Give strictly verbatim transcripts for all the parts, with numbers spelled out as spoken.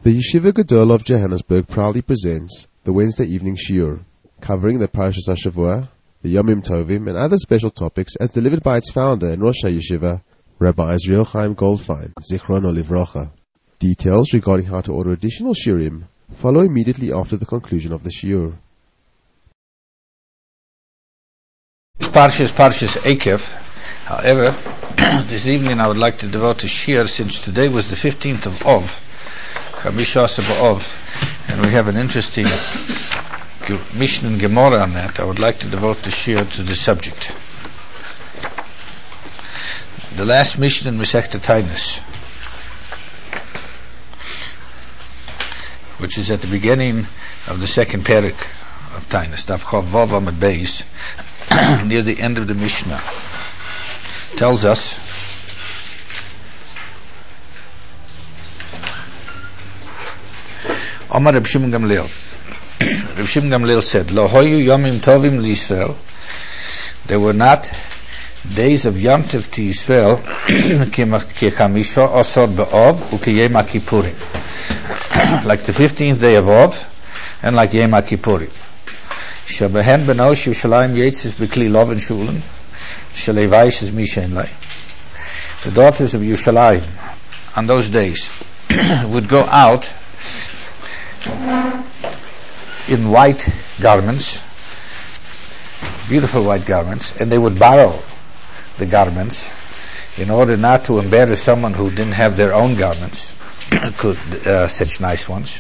The Yeshiva Gadol of Johannesburg proudly presents the Wednesday evening shiur, covering the Parashas HaShavua, the Yomim Tovim, and other special topics as delivered by its founder and Rosh HaYeshiva, Rabbi Israel Chaim Goldfein, Zichrono Livrocha. Details regarding how to order additional shiurim follow immediately after the conclusion of the shiur. Parshas Parshas Ekev. However, this evening I would like to devote a shiur, since today was the fifteenth of Av, Chamisha B'Av, and we have an interesting Mishnah and Gemara on that. I would like to devote the shiur to this subject. The last Mishnah in Masechta Tainus, which is at the beginning of the second parak of Tainus, Daf Chav Vav Amud Beis, near the end of the Mishnah, tells us Omar Reb Shimon Gamliel. Reb Shimon Gamliel said, Lo hoyu yomim tovim liYisrael. There were not days of Yom Tov to Yisrael ki chamisha asar b'Av uki Yom HaKippurim, like the fifteenth day of Av and like Yom HaKippurim. Shabehen benosh Yerushalayim Yitzis b'kli lov and shulim shalevaish is mishen lei. The daughters of Yerushalayim on those days would go out in white garments, beautiful white garments, and they would borrow the garments in order not to embarrass someone who didn't have their own garments, could uh, such nice ones.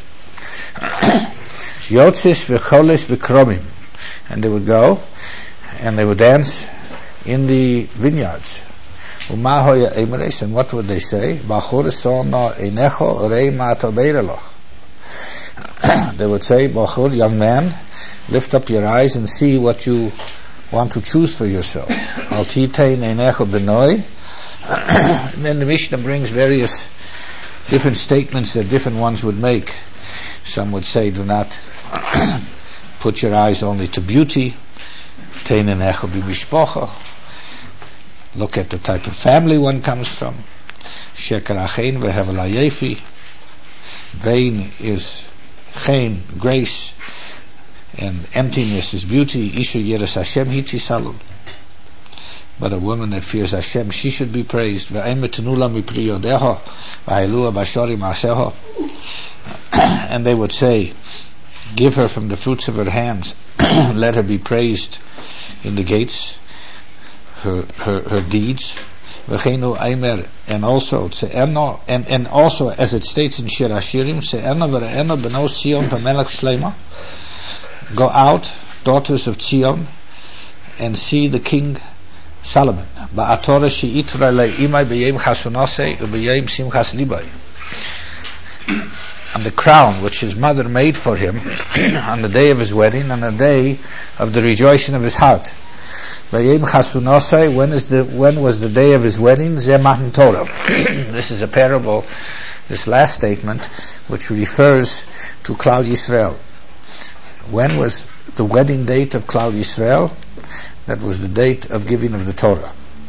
Yotzis v'choles v'kromim, and they would go and they would dance in the vineyards. Umahoya emeres, and what would they say? Bachur sona enecho rei ma'atobeiraloch. They would say, Bachur, young man, lift up your eyes and see what you want to choose for yourself. Al titein einecho benoi. And then the Mishnah brings various different statements that different ones would make. Some would say, do not put your eyes only to beauty. Tein einecho b'mishpocha. Look at the type of family one comes from. Sheker achein v'hevel hayefi. Vain is chen, grace, and emptiness is beauty. Isha yeres Hashem hichisalul. But a woman that fears Hashem, she should be praised. And they would say, give her from the fruits of her hands, let her be praised in the gates, her her, her deeds. And also, and, and also, as it states in Shir Hashirim, go out, daughters of Zion, and see the King Solomon. And the crown which his mother made for him on the day of his wedding, on the day of the rejoicing of his heart. When is the when was the day of his wedding? This is a parable, this last statement, which refers to Klal Yisrael. When was the wedding date of Klal Yisrael? That was the date of giving of the Torah.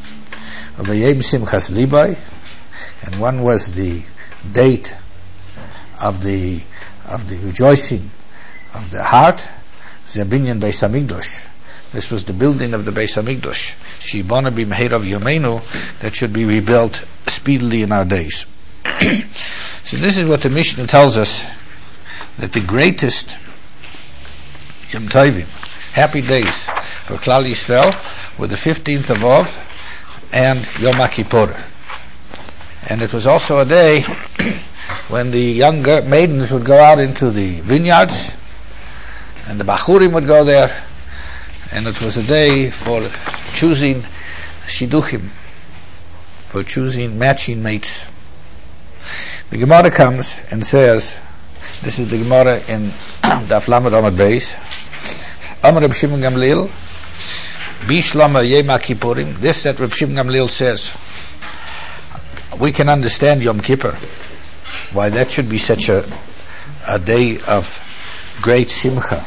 And when was the date of the of the rejoicing of the heart? Zebinyan Beis Hamikdash. This was the building of the Beis Hamikdash. Shibana b'meirav yomeinu, that should be rebuilt speedily in our days. So this is what the Mishnah tells us, that the greatest Yom Tovim, happy days for Klal Yisrael, were the fifteenth of Av and Yom HaKippur. And it was also a day when the young maidens would go out into the vineyards, and the Bachurim would go there. And it was a day for choosing shidduchim, for choosing matching mates. The Gemara comes and says, this is the Gemara in Daf Lamed Amud Beis, Amar Reb Shimon Gamliel, Bishlama Yom HaKippurim. This that Reb Shimon Gamliel says, we can understand Yom Kippur, why that should be such a, a day of great simcha.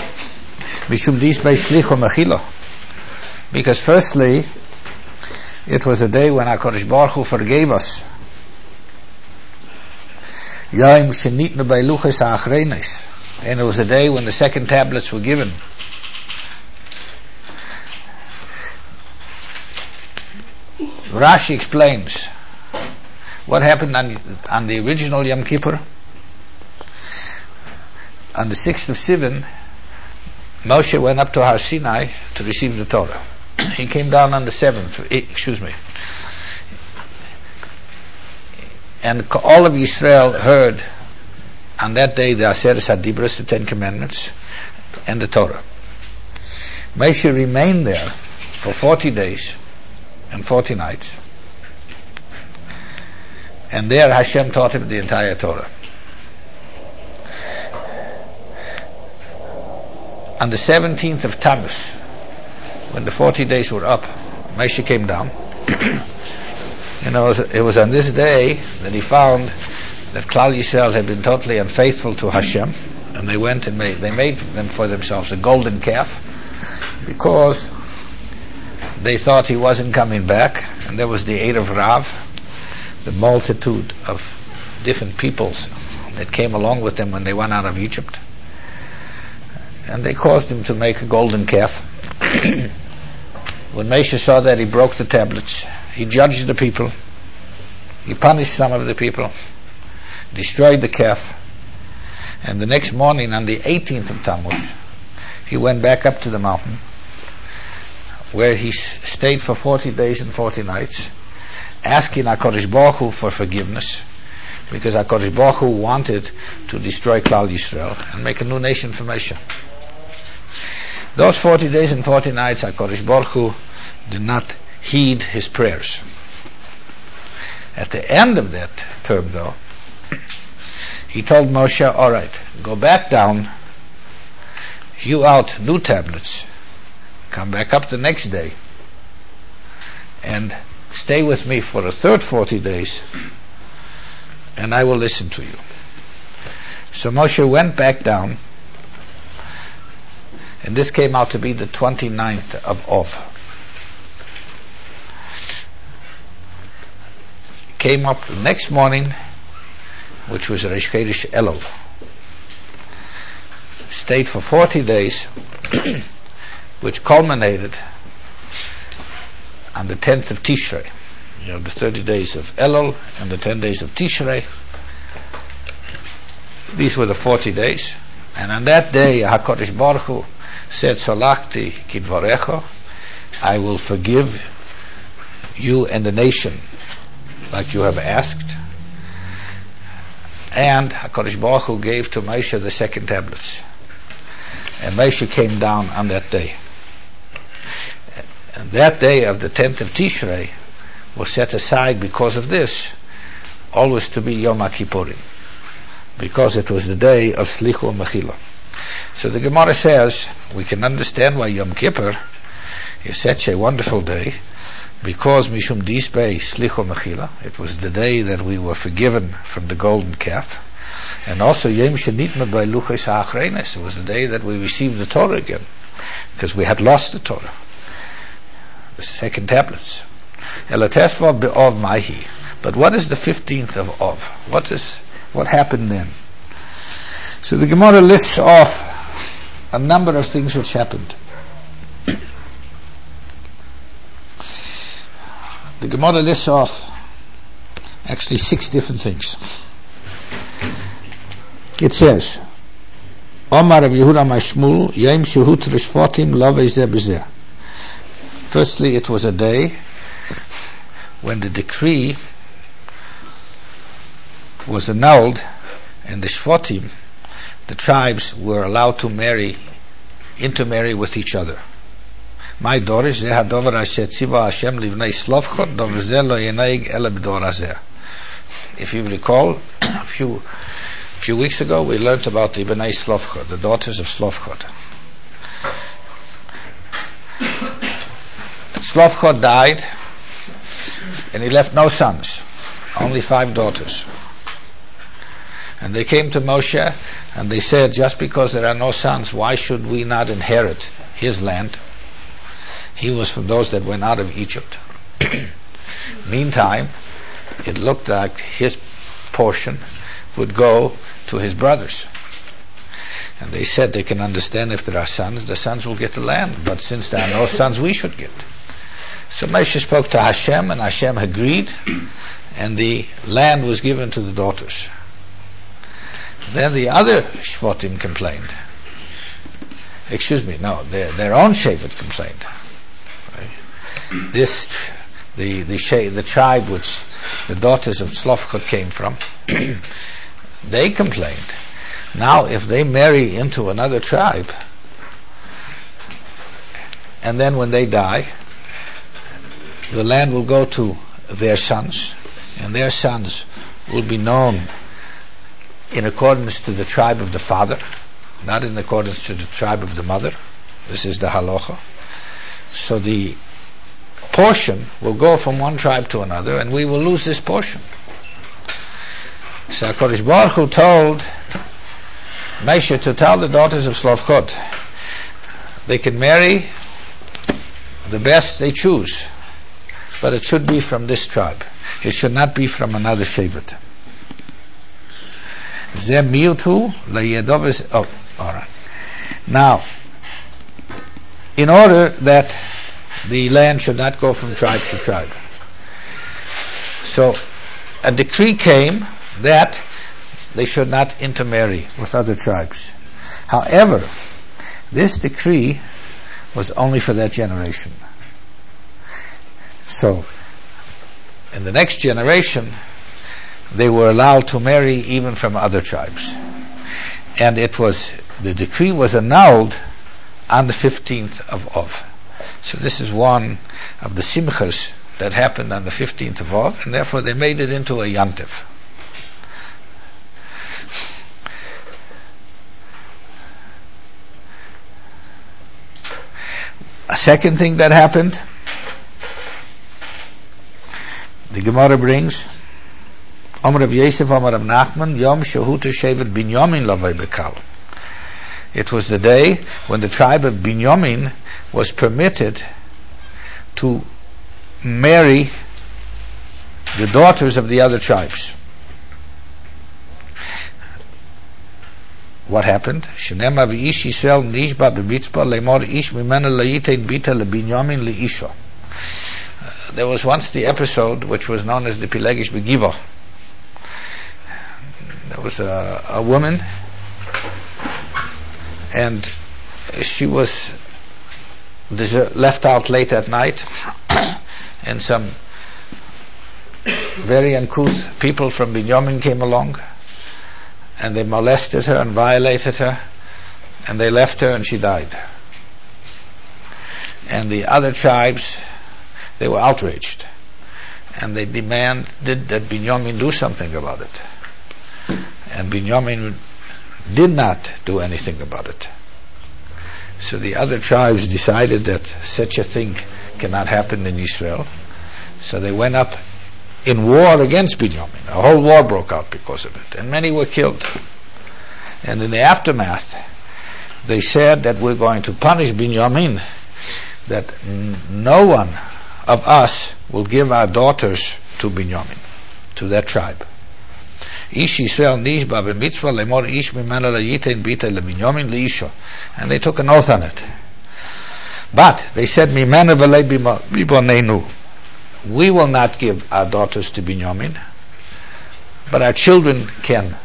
Because firstly, it was a day when HaKadosh Baruch Hu forgave us Yom Shenitnu by Luchas Achrenes. And it was a day when the second tablets were given. Rashi explains what happened on, on the original Yom Kippur. On the sixth of Sivan, Moshe went up to Har Sinai to receive the Torah. He came down on the seventh, excuse me. And all of Israel heard on that day the Aseret HaDibros, the Ten Commandments, and the Torah. Moshe remained there for forty days and forty nights. And there Hashem taught him the entire Torah. On the seventeenth of Tammuz, when the forty days were up, Moshe came down. You know, it was, it was on this day that he found that Klal Yisrael had been totally unfaithful to Hashem, and they went and made, they made them for themselves a golden calf, because they thought he wasn't coming back, and there was the Erev Rav, the multitude of different peoples that came along with them when they went out of Egypt. And they caused him to make a golden calf. When Moshe saw that, he broke the tablets. He judged the people. He punished some of the people. Destroyed the calf. And the next morning, on the eighteenth of Tammuz, he went back up to the mountain, where he s- stayed for forty days and forty nights, asking HaKadosh Baruch Hu for forgiveness, because HaKadosh Baruch Hu wanted to destroy Klal Yisrael and make a new nation for Moshe. Those forty days and forty nights, HaKadosh Baruch Hu did not heed his prayers. At the end of that term, though, he told Moshe, all right, go back down, hew out new tablets, come back up the next day, and stay with me for the third forty days, and I will listen to you. So Moshe went back down, and this came out to be the twenty-ninth of Av. Came up the next morning, which was Reish Chodesh Elul. Stayed for forty days, which culminated on the tenth of Tishrei. You know, the thirty days of Elul and the ten days of Tishrei. These were the forty days. And on that day, HaKadosh Baruch Hu said, Salachti kidvarecha, I will forgive you and the nation like you have asked. And HaKadosh Baruch Hu gave to Moshe the second tablets. And Moshe came down on that day. And that day of the tenth of Tishrei was set aside because of this, always to be Yom HaKippurim, because it was the day of Slichu Mechila. So the Gemara says, we can understand why Yom Kippur is such a wonderful day, because Mishum Disbei Slichu Mechila, it was the day that we were forgiven from the golden calf, and also Yom Shenitma by Luchas HaAchrenes, it was the day that we received the Torah again, because we had lost the Torah, the second tablets. Elatesva be'ov Mahi. But what is the fifteenth of Av? What is what happened then? So the Gemara lists off a number of things which happened. The Gemara lists off actually six different things. It says, Omar Rabbi Yehuda Mashmul, Yom Shehut Rishvatim Lavei Zeh B'Zeh. Firstly, it was a day when the decree was annulled and the Shvatim, the tribes, were allowed to marry, intermarry with each other. My dorish zeh hadover asher tziva Hashem livnei Slavchot, dover zeh lo yenaig ele b'dor hazeh. If you recall, a few a few weeks ago we learned about the Bnei Slavchot, the daughters of Slavchot. Slavchot died, and he left no sons, only five daughters. And they came to Moshe, and they said, just because there are no sons, why should we not inherit his land? He was from those that went out of Egypt. Meantime, it looked like his portion would go to his brothers. And they said they can understand if there are sons, the sons will get the land, but since there are no sons, we should get. So Moshe spoke to Hashem, and Hashem agreed, and the land was given to the daughters. Then the other Shvatim complained. Excuse me, no, their, their own Shevet complained. Right? This, the the she, the tribe which the daughters of Tzlofchot came from, they complained. Now, if they marry into another tribe, and then when they die, the land will go to their sons, and their sons will be known in accordance to the tribe of the father, not in accordance to the tribe of the mother. This is the halacha. So the portion will go from one tribe to another, and we will lose this portion. So HaKadosh Baruch Hu told Moshe to tell the daughters of Tzlofchot they can marry the best they choose, but it should be from this tribe. It should not be from another shevet. Oh, all right. Now, in order that the land should not go from tribe to tribe, so a decree came that they should not intermarry with other tribes. However, this decree was only for that generation. So, in the next generation, they were allowed to marry even from other tribes. And it was, the decree was annulled on the fifteenth of Av. So this is one of the simchas that happened on the fifteenth of Av, and therefore they made it into a yantiv. A second thing that happened, the Gemara brings, Amar Rav Yosef, Amar Rav Nachman, Yom Shehuta Shevet Binyamin Lavai Bekal. It was the day when the tribe of Binyamin was permitted to marry the daughters of the other tribes. What happened? Shenema v'ish Yisrael nishba b'mitzvah lemor ish mimena le'yitein bita le'Binyamin le'isha. There was once the episode which was known as the Pilegish Begiva. There was a, a woman, and she was left out late at night, and some very uncouth people from Binyamin came along, and they molested her and violated her, and they left her, and she died. And the other tribes, they were outraged, and they demanded that Binyamin do something about it. And Binyamin did not do anything about it. So the other tribes decided that such a thing cannot happen in Israel. So they went up in war against Binyamin. A whole war broke out because of it, and many were killed. And in the aftermath, they said that we're going to punish Binyamin, that n- no one of us will give our daughters to Binyamin, to that tribe. Ish Yisrael nishba b'mitzvah lemor ish mimena le'yitein bita le'Binyamin le'isha. And they took an oath on it. But they said, Mimena v'lei bibonenu. We will not give our daughters to Binyamin, but our children can.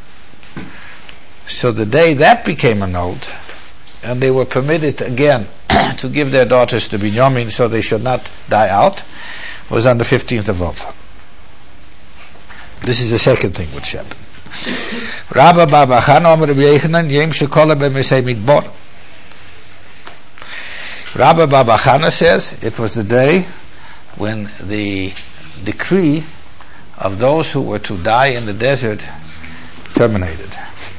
So the day that became annulled, and they were permitted again to give their daughters to Binyamin so they should not die out, was on the fifteenth of Av. This is the second thing which happened. Rabba Baba Chana Omer Rabbi Yechanan Yem Shekola B'Mesei Midbar. Rabba Baba Chana says it was the day when the decree of those who were to die in the desert terminated.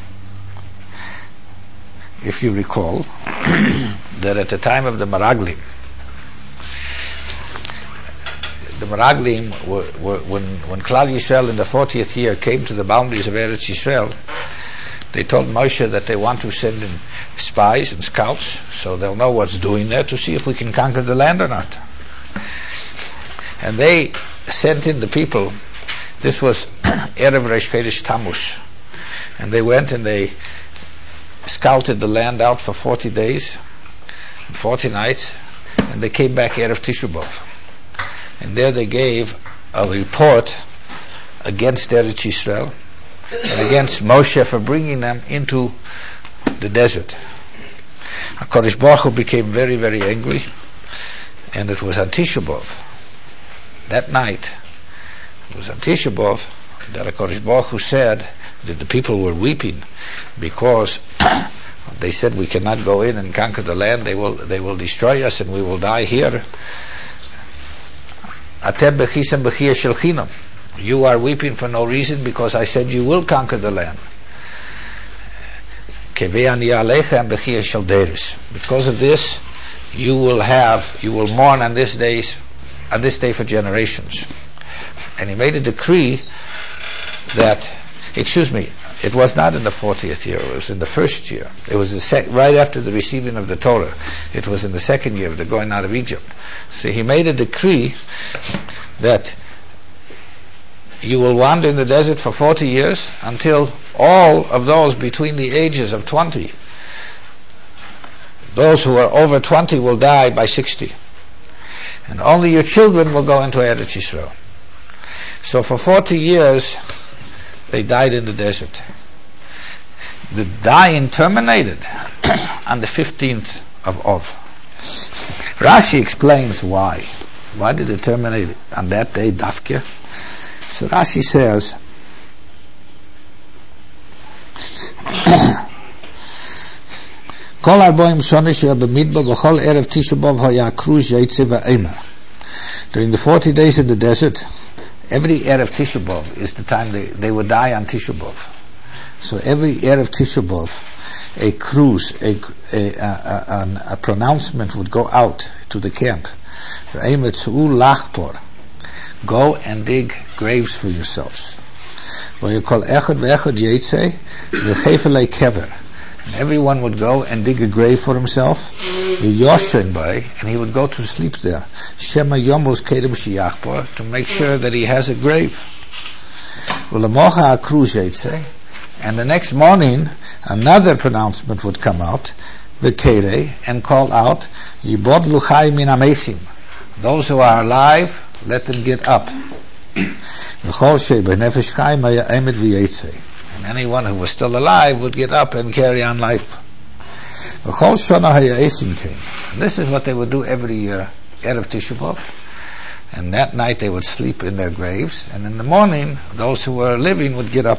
If you recall that at the time of the Meraglim, the Meraglim were, were, when, when Klal Yisrael in the fortieth year came to the boundaries of Eretz Yisrael, they told Moshe that they want to send in spies and scouts so they'll know what's doing there to see if we can conquer the land or not. And they sent in the people. This was Erev Reish Chodesh Tammuz. And they went and they scouted the land out for forty days, forty nights, and they came back Erev Tisha B'Av. And there they gave a report against Eretz Yisrael and against Moshe for bringing them into the desert. HaKadosh Baruch Hu became very, very angry, and it was on Tisha B'Av. That night, it was on Tisha B'Av that HaKadosh Baruch Hu said that the people were weeping because they said, we cannot go in and conquer the land, they will they will destroy us and we will die here. Atem bechisem bechia shel chinam. You are weeping for no reason because I said you will conquer the land. Because of this, you will have, you will mourn on this days, on this day for generations. And he made a decree that, excuse me, it was not in the fortieth year, it was in the first year. It was the sec- right after the receiving of the Torah. It was in the second year of the going out of Egypt. So he made a decree that you will wander in the desert for forty years until all of those between the ages of twenty, those who are over twenty will die by sixty. And only your children will go into Eretz Yisrael. So for forty years, they died in the desert. The dying terminated on the fifteenth of Av. Rashi explains why. Why did it terminate on that day, Dafke? So Rashi says, Kol arboim shonish b'midbar v'chol erev Tisha B'Av hayakrush yaitze v'emer. During the forty days in the desert, every Erev Tisha B'Av is the time they, they would die on Tisha B'Av. So every Erev Tisha B'Av, a cruise, a, a, a, a, a pronouncement would go out to the camp. Go and dig graves for yourselves. And everyone would go and dig a grave for himself, and he would go to sleep there, to make sure that he has a grave. And the next morning, another pronouncement would come out, and call out, those who are alive, let them get up. And anyone who was still alive would get up and carry on life. And this is what they would do every year, Erev Tisha B'Av. And that night they would sleep in their graves, and in the morning, those who were living would get up.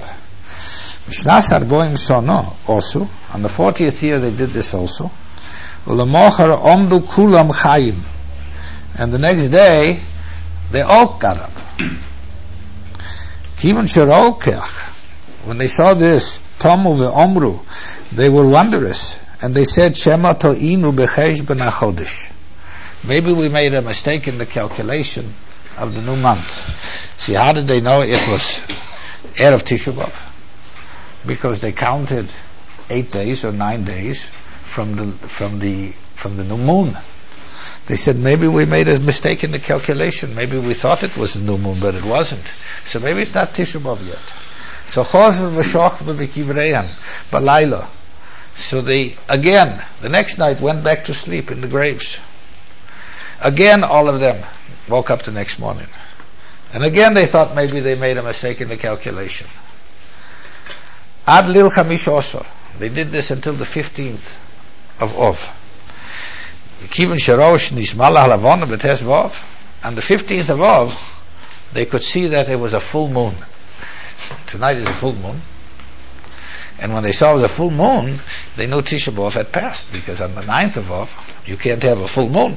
Also, on the fortieth year they did this also. And the next day, they all got up. When they saw this, Tomu ve'omru, they were wondrous, and they said, Shema to'inu b'chesh ben hachodesh. Maybe we made a mistake in the calculation of the new month. See, how did they know it was Erev Tisha B'Av? Because they counted eight days or nine days from the from the from the new moon. They said, maybe we made a mistake in the calculation. Maybe we thought it was the new moon, but it wasn't. So maybe it's not Tisha B'Av yet. So Balayla. So they again the next night went back to sleep in the graves. Again, all of them woke up the next morning, and again they thought maybe they made a mistake in the calculation. Ad lil chamish osor. They did this until the fifteenth of Av. Kiven sherosh nishmala halavon b'tes v'Av. On the fifteenth of Av, they could see that it was a full moon. Tonight is a full moon. And when they saw it was a full moon, they knew Tisha B'Av had passed, because on the ninth of Av, you can't have a full moon.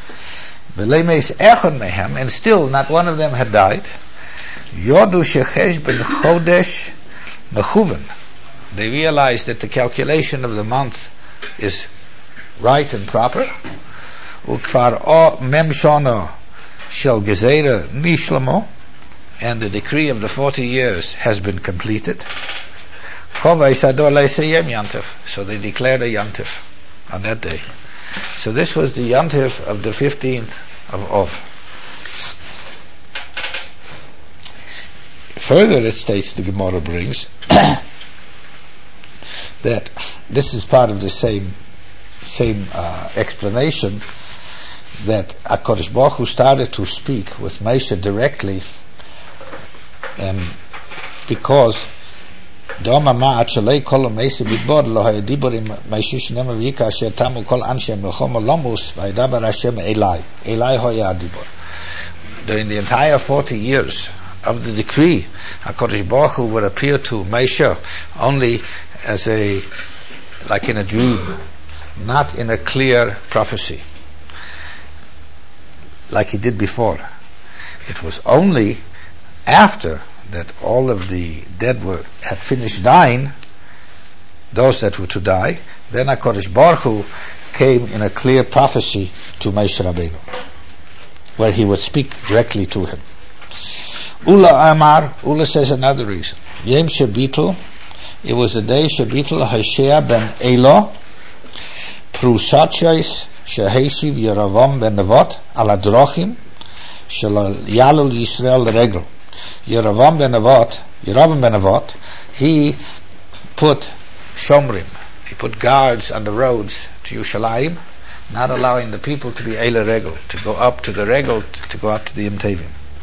And still, not one of them had died. Yodu shechesh ben chodesh mechuven. They realized that the calculation of the month is right and proper. Ukvar o mem shana shel gezera nishlamo, and the decree of the forty years has been completed. So they declared a yantif on that day. So this was the yantif of the fifteenth of Av. Further, it states, the Gemara brings, that this is part of the same same uh, explanation, that HaKadosh Baruch Hu started to speak with Moshe directly, and because Doma ma achalei kol meisi bidbor lo hayadibor im meishish nema v'yika asher tamu kol anshem melchoma lomus v'aydaber Hashem Eli Eli hoyadibor. During the entire forty years of the decree, HaKadosh Baruch Hu would appear to Moshe only as a, like in a dream, not in a clear prophecy, like he did before. It was only after that all of the dead were had finished dying, those that were to die, then HaKadosh Baruch Hu came in a clear prophecy to Moshe Rabbeinu, where he would speak directly to him. Ula Amar, Ula says another reason. Yem Shebitul, it was the day Shebitul Hoshea ben Elo, Prusachais Sheheshiv Yeravam ben Nevot, Ala Drochim, Shel Yalul Yisrael Regel. Yeravam ben Nevot, Yeravam ben Nevot, he put Shomrim, he put guards on the roads to Yerushalayim, not allowing the people to be Eile Regel, to go up to the Regel, to go up to the Yom Tovim.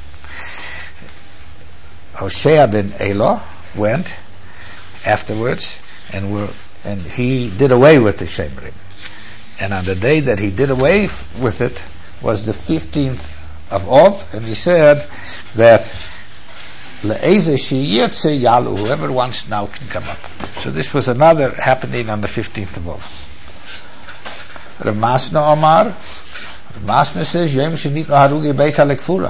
Hoshea ben Elo went afterwards, and were, and he did away with the Shomrim. And on the day that he did away f- with it was the fifteenth of Av, and he said that whoever wants now can come up. So this was another happening on the fifteenth of Av. Rav Masna Omar, Rav Masna says, Yom Shenit Harugi Beit HaLekfura.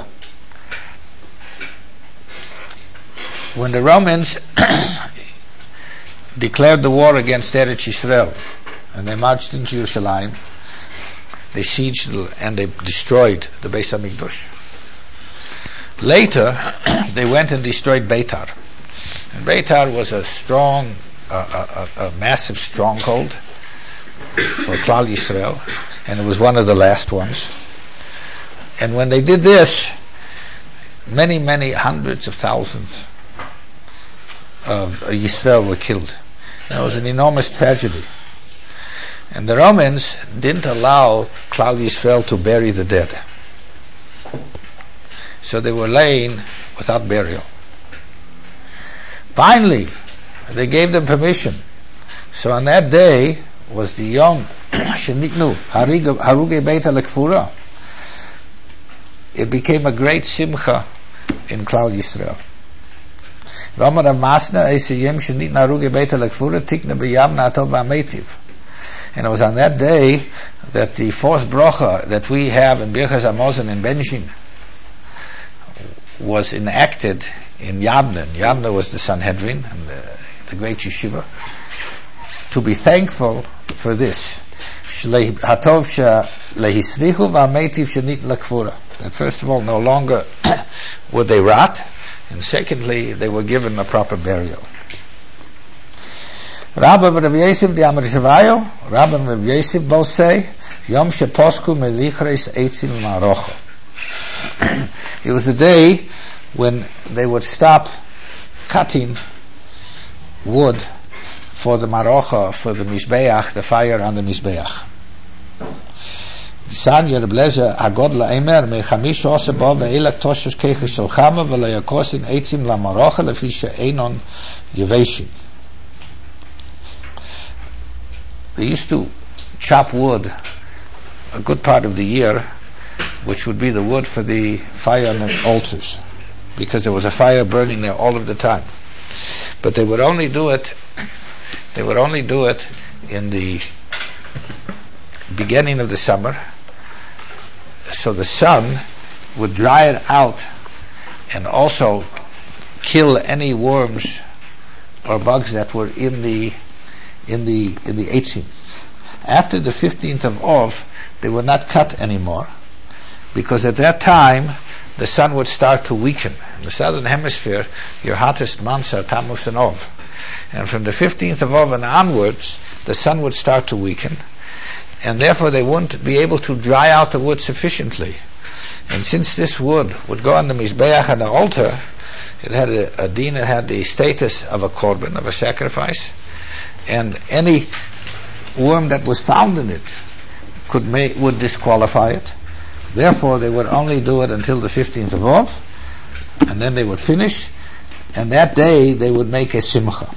When the Romans declared the war against Eretz Yisrael, and they marched into Yerushalayim, they sieged and they destroyed the Beis HaMikdash. Later, they went and destroyed Beitar. And Beitar was a strong, uh, a, a, a massive stronghold for Klal Yisrael, and it was one of the last ones. And when they did this, many, many hundreds of thousands of Yisrael were killed. And it was an enormous tragedy. And the Romans didn't allow Klal Yisrael to bury the dead. So they were laying without burial. Finally, they gave them permission. So on that day was the Yom Sheniknu Haruge Beit HaLekfura. It became a great simcha in Klal Yisrael. Ramar Masna Eisayim Shenit Haruge Beit HaLekfura Tikna B'Yam Na'atov Ba'Meitiv. And it was on that day that the fourth bracha that we have in Birchas Hamazon in Benjin was enacted in Yavne. Yavne was the Sanhedrin and the, the great yeshiva. To be thankful for this. That first of all, no longer would they rot, and secondly, they were given a proper burial. Rabbi Rav Yosef the Amar Shavayo, Rabbi Rav Yosef both say, Yom Sheposku Melichres Eitzim Marocha. It was the day when they would stop cutting wood for the Marocha, for the Mizbeach, the fire on the Mizbeach. San Yerblezer Agod La'emer Mechamish Osebo Ve'elak Toshes Keche Sholchama Ve'layakosin Eitzim La Marocha Lefi She'enon Yeveshim. They used to chop wood a good part of the year, which would be the wood for the fire on the altars, because there was a fire burning there all of the time. But they would only do it, they would only do it in the beginning of the summer, so the sun would dry it out and also kill any worms or bugs that were in the in the in the eitzim. After the fifteenth of Av, they would not cut anymore, because at that time the sun would start to weaken. In the southern hemisphere, your hottest months are Tammuz and Av, and from the fifteenth of Av and onwards, the sun would start to weaken, and therefore they wouldn't be able to dry out the wood sufficiently. And since this wood would go on the Mizbeach and the altar, it had a, a din, it had the status of a korban, of a sacrifice, and any worm that was found in it could make, would disqualify it. Therefore, they would only do it until the fifteenth of Av, and then they would finish, and that day they would make a simcha.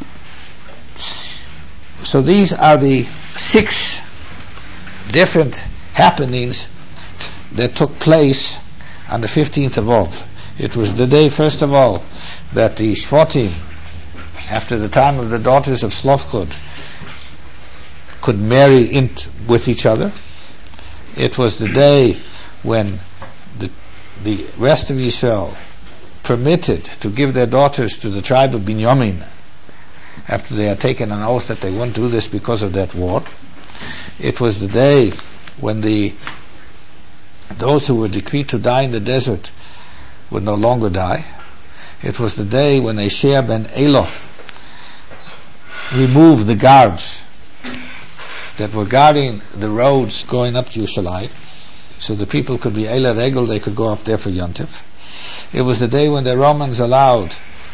So these are the six different happenings that took place on the fifteenth of Av. It was the day, first of all, that the Shvatim, after the time of the daughters of Slavchod, could marry in t- with each other. It was the day when the, the rest of Yisrael permitted to give their daughters to the tribe of Binyamin after they had taken an oath that they wouldn't do this because of that war. It was the day when the those who were decreed to die in the desert would no longer die. It was the day when Eshiah ben Elah removed the guards that were guarding the roads going up to Yerushalayim, so the people could be Eila Regel, they could go up there for Yontif. It was the day when the Romans allowed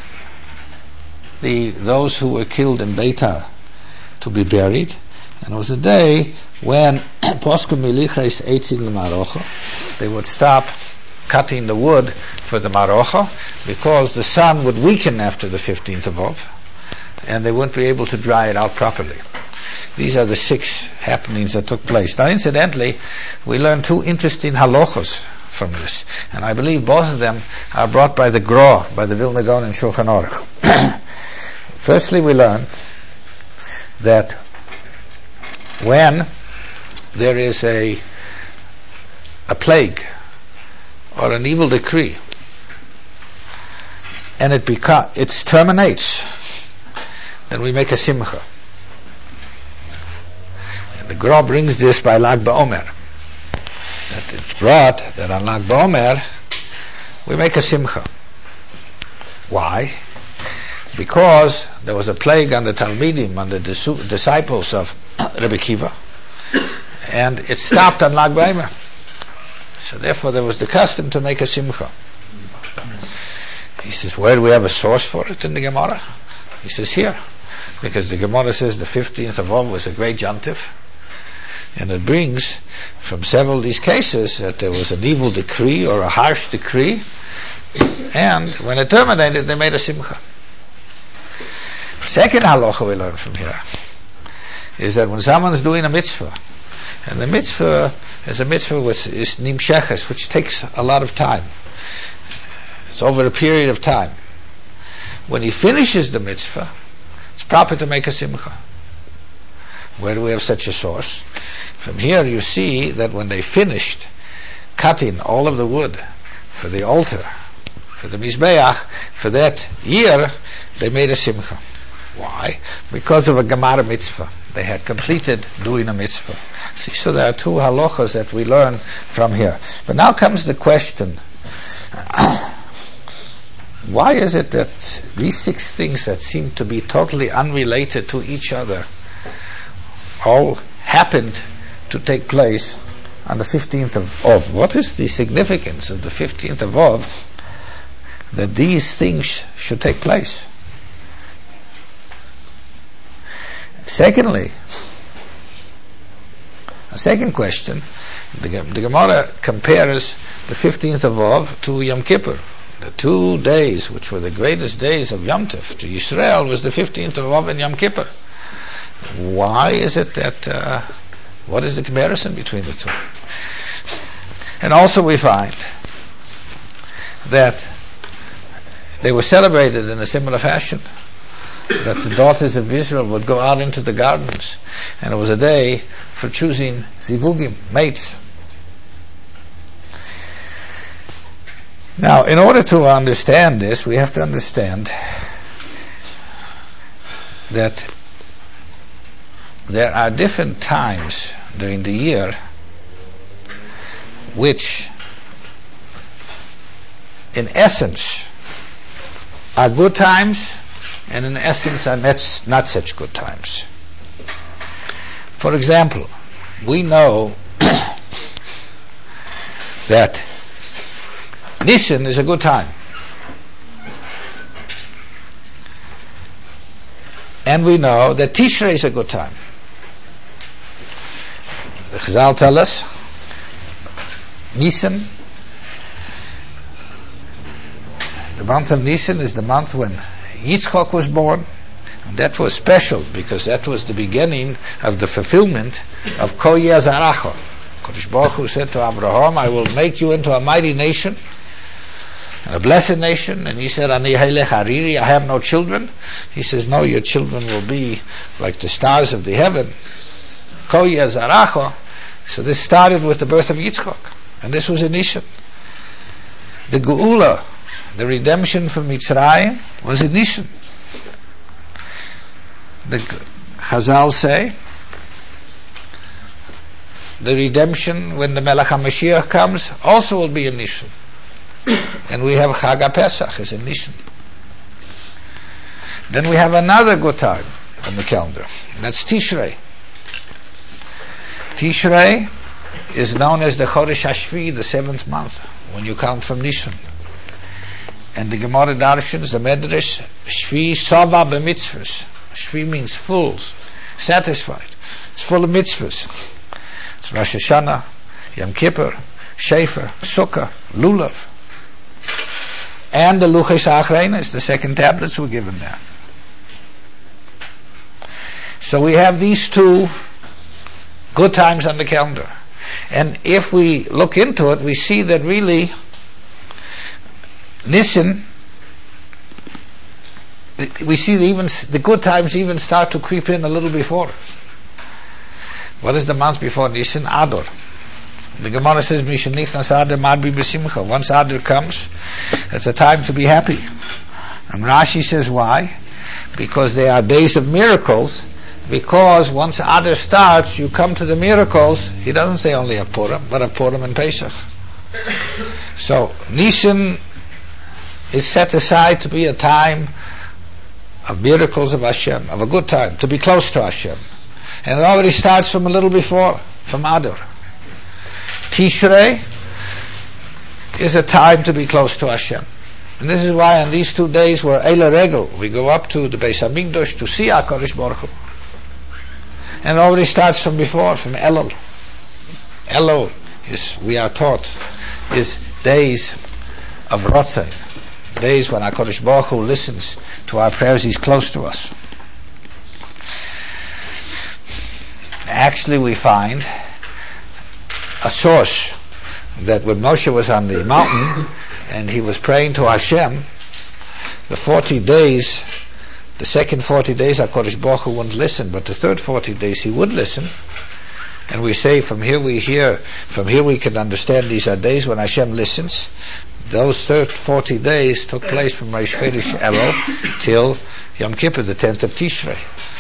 the those who were killed in Beitar to be buried, and it was the day when Poskum Milichres Eitzin L'Marocha, they would stop cutting the wood for the Marocha because the sun would weaken after the fifteenth of Av, and they wouldn't be able to dry it out properly. These are the six happenings that took place. Now, incidentally, we learned two interesting halachos from this, and I believe both of them are brought by the Gra, by the Vilna Gaon and Shulchan Aruch. Firstly, we learn that when there is a a plague or an evil decree, and it beca- it terminates, then we make a simcha. And the Gra brings this by Lag BaOmer, that it's brought that on Lag BaOmer we make a simcha. Why? Because there was a plague on the Talmidim, on the dis- disciples of Rebbe Kiva, and it stopped on Lag BaOmer. So therefore there was the custom to make a simcha. He says, where do we have a source for it in the Gemara? He says, here. Because the Gemara says the fifteenth of Av was a great Yontif, and it brings from several of these cases that there was an evil decree or a harsh decree, and when it terminated they made a simcha. Second halacha we learn from here is that when someone's doing a mitzvah, and the mitzvah is a mitzvah which is nimsheches, which takes a lot of time, it's over a period of time, when he finishes the mitzvah, it's proper to make a simcha. Where do we have such a source? From here you see that when they finished cutting all of the wood for the altar, for the Mizbeach, for that year, they made a simcha. Why? Because of a Gemara mitzvah. They had completed doing a mitzvah. See, so there are two halachas that we learn from here. But now comes the question, why is it that these six things that seem to be totally unrelated to each other all happened to take place on the fifteenth of Av? What is the significance of the fifteenth of Av that these things should take place? Secondly, a second question, the, the Gemara compares the fifteenth of Av to Yom Kippur. The two days which were the greatest days of Yom Tov to Yisrael was the fifteenth of Av and Yom Kippur. Why is it that, uh, what is the comparison between the two? And also we find that they were celebrated in a similar fashion, that the daughters of Israel would go out into the gardens, and it was a day for choosing zivugim, mates. Now, in order to understand this, we have to understand that there are different times during the year which, in essence, are good times, and in essence are not, not such good times. For example, we know that Nisan is a good time. And we know that Tishrei is a good time. The Chazal tell us, Nisan, the month of Nisan is the month when Yitzchak was born, and that was special because that was the beginning of the fulfillment of Ko Yazaracho. Kodesh Baruch Hu said to Abraham, I will make you into a mighty nation, and a blessed nation. And he said, Ani Hailech Hariri, I have no children. He says, no, your children will be like the stars of the heaven. Ko Yazaracho. So this started with the birth of Yitzchak, and this was a Nisan. The Geula, the redemption from Mitzrayim, was a Nisan. The Chazal say, the redemption when the Melech HaMashiach comes also will be a Nisan. And we have Chag HaPesach as a Nisan. Then we have another good time on the calendar. That's Tishrei. Tishrei is known as the Chodesh HaShvi, the seventh month, when you count from Nisan. And the Gemara Darshans, the Medrash, Shvi Sava b'mitzvahs. Shvi means fulls, satisfied. It's full of mitzvahs. It's Rosh Hashanah, Yom Kippur, Shefer, Sukkah, Lulav. And the Luchos HaAchreinos, the second tablets were given there. So we have these two good times on the calendar. And if we look into it, we see that really Nisan, we see the, even the good times even start to creep in a little before. What is the month before Nisan? Adar. The Gemara says, Mishanichnas Adar Madbi B'Simcha. Once Adar comes, it's a time to be happy. And Rashi says, why? Because they are days of miracles. Because once Adar starts, you come to the miracles. He doesn't say only of Purim, but of Purim and Pesach. So Nisan is set aside to be a time of miracles of Hashem, of a good time, to be close to Hashem. And it already starts from a little before, from Adar. Tishrei is a time to be close to Hashem. And this is why on these two days we're Eila Regel, we go up to the Beis HaMikdash to see HaKadosh Baruch Hu. And it already starts from before, from Elul. Elul is, we are taught, is days of Rotzei, days when HaKadosh Baruch Hu listens to our prayers, He's close to us. Actually, we find a source that when Moshe was on the mountain and he was praying to Hashem, the forty days, the second forty days HaKadosh Baruch Hu wouldn't listen, but the third forty days He would listen. And we say from here we hear, from here we can understand these are days when Hashem listens. Those third forty days took place from Rosh Chodesh Elul till Yom Kippur, the tenth of Tishrei.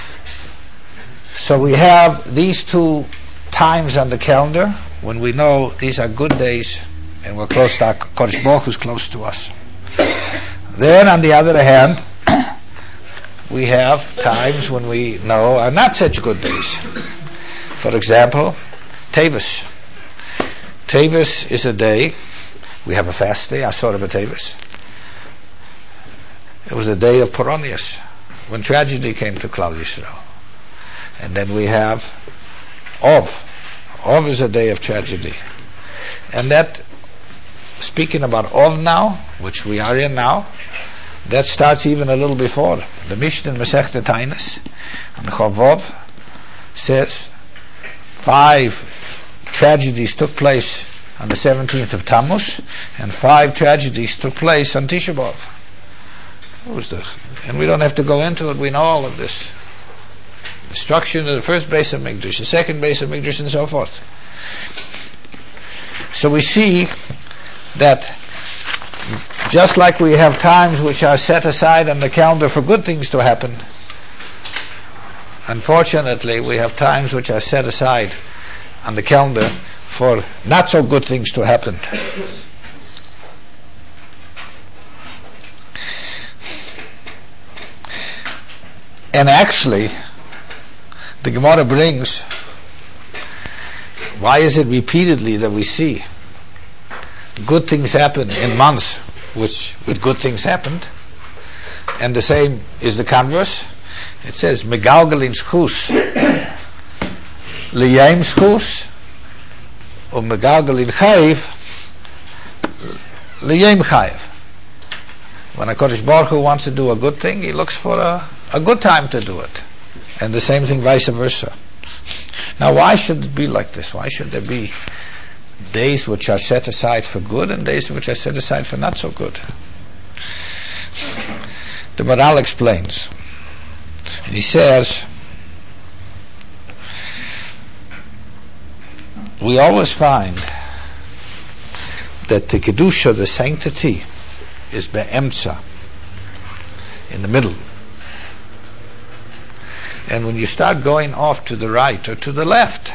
So we have these two times on the calendar when we know these are good days and we're close to our Kodesh Baruch who's close to us. Then on the other hand, we have times when we know are not such good days. For example, Tevis. Tevis is a day, we have a fast day, Asor B'Tevis. It was a day of Poronius, when tragedy came to Klal Yisrael. And then we have Ov. Ov is a day of tragedy. And that, speaking about Ov now, which we are in now, that starts even a little before. The Mishnah in Masechta Tainis, and Chavov says, five tragedies took place on the seventeenth of Tammuz, and five tragedies took place on Tisha B'Av. What was the, and we don't have to go into it, we know all of this. Destruction of the first Beis HaMikdash, the second Beis HaMikdash, and so forth. So we see that just like we have times which are set aside on the calendar for good things to happen, unfortunately we have times which are set aside on the calendar for not so good things to happen. And actually, the Gemara brings, why is it repeatedly that we see good things happen in months which with good things happened, and the same is the converse, It says Megalgalin Schus Liyam Schus or Megalgalin Chayiv Liyam Chayiv. When HaKadosh Baruch Hu wants to do a good thing, he looks for a, a good time to do it. And the same thing vice versa. Now why should it be like this? Why should there be days which are set aside for good and days which are set aside for not so good? The Maral explains. And he says, we always find that the Kedusha, the sanctity, is be'emtza, in the middle. And when you start going off to the right or to the left,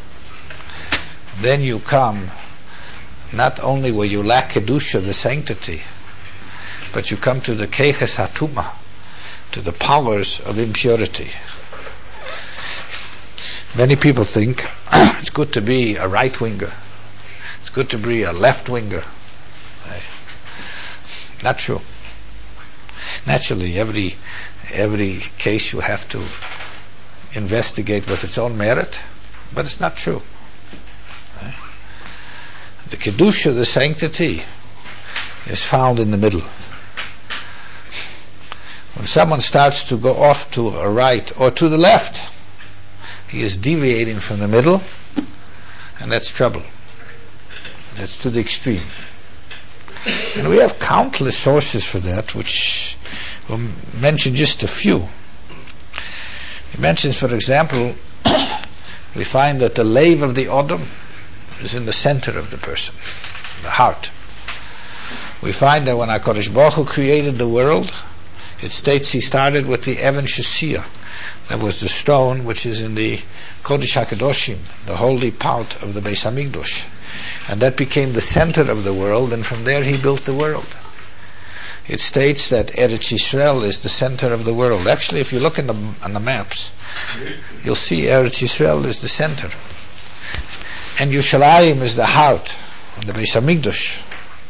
then you come not only where you lack Kedusha, the sanctity, but you come to the Keches HaTuma, to the powers of impurity. Many people think it's good to be a right-winger, it's good to be a left-winger. Not true. Naturally, every every case you have to investigate with its own merit, but it's not true. The Kedusha, the sanctity, is found in the middle. When someone starts to go off to a right or to the left, he is deviating from the middle, and that's trouble. That's to the extreme. And we have countless sources for that, which we'll mention just a few. He mentions, for example, we find that the lave of the Odom is in the center of the person, the heart. We find that when HaKadosh Baruch Hu created the world, it states he started with the Even Shesiyah. That was the stone which is in the Kodesh HaKadoshim, the holy part of the Beis HaMikdash. And that became the center of the world, and from there he built the world. It states that Eretz Yisrael is the center of the world. Actually, if you look in the, on the maps, you'll see Eretz Yisrael is the center. And Yerushalayim is the heart of the Beis HaMikdash.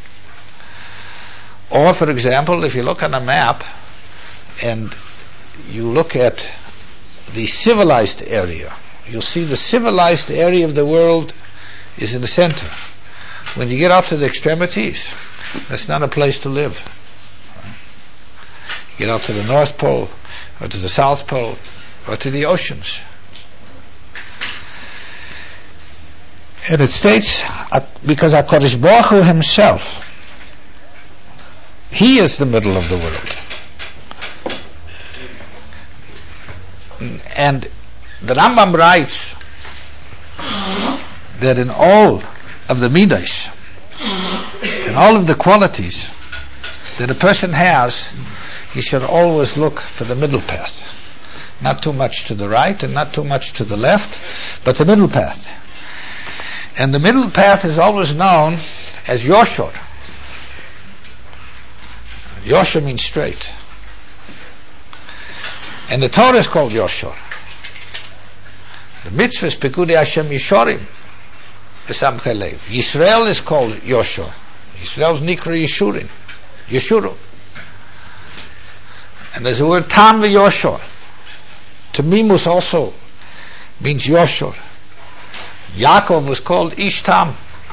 Or, for example, if you look on a map and you look at the civilized area, you'll see the civilized area of the world is in the center. When you get out to the extremities, that's not a place to live. You get out to the North Pole, or to the South Pole, or to the oceans. And it states, uh, because HaKadosh Baruch Hu himself, he is the middle of the world. And the Rambam writes that in all of the midas, in all of the qualities that a person has, he should always look for the middle path. Not too much to the right and not too much to the left, but the middle path. And the middle path is always known as Yoshor. Yoshor means straight. And the Torah is called Yoshor. The mitzvah is Pekudei Hashem Yishorim. Yisrael is called Yoshor. Yisrael's Nikra Yeshurim. Yeshuru. And there's the word Tam v'Yoshor. Tamimus also means Yoshor. Yaakov was called Ish Tam.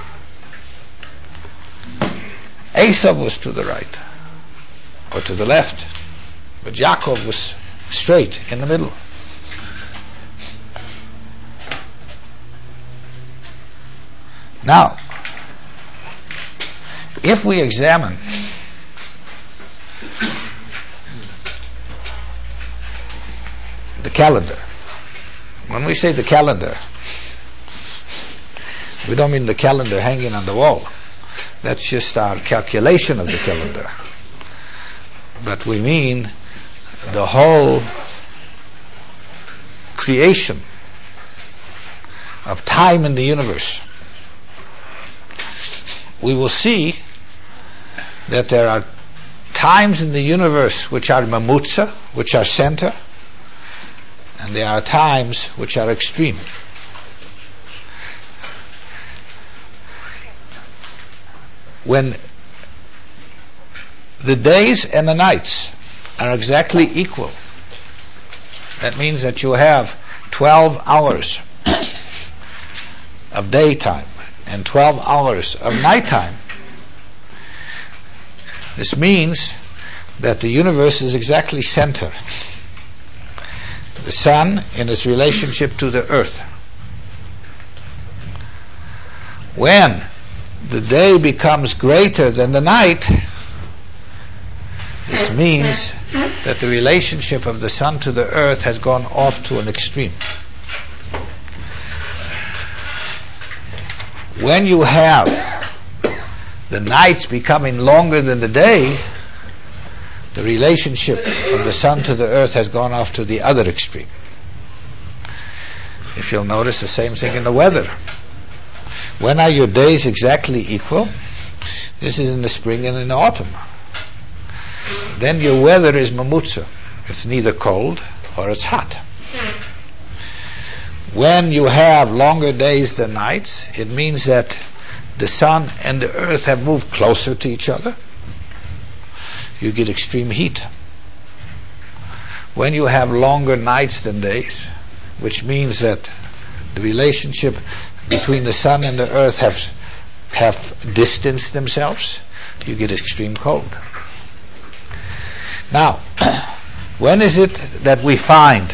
Esav was to the right or to the left, but Yaakov was straight in the middle. Now, if we examine the calendar, when we say the calendar, we don't mean the calendar hanging on the wall. That's just our calculation of the calendar. But we mean the whole creation of time in the universe. We will see that there are times in the universe which are mamutza, which are center, and there are times which are extreme. When the days and the nights are exactly equal, That means that you have twelve hours of daytime and twelve hours of nighttime. This means that the universe is exactly center. The sun in its relationship to the earth. When the day becomes greater than the night, this means that the relationship of the sun to the earth has gone off to an extreme. When you have the nights becoming longer than the day, the relationship of the sun to the earth has gone off to the other extreme. If you'll notice the same thing in the weather. When are your days exactly equal? This is in the spring and in the autumn. Then your weather is mamutza. It's neither cold or it's hot. When you have longer days than nights, it means that the sun and the earth have moved closer to each other. You get extreme heat. When you have longer nights than days, which means that the relationship between the sun and the earth have have distanced themselves, you get extreme cold. Now, when is it that we find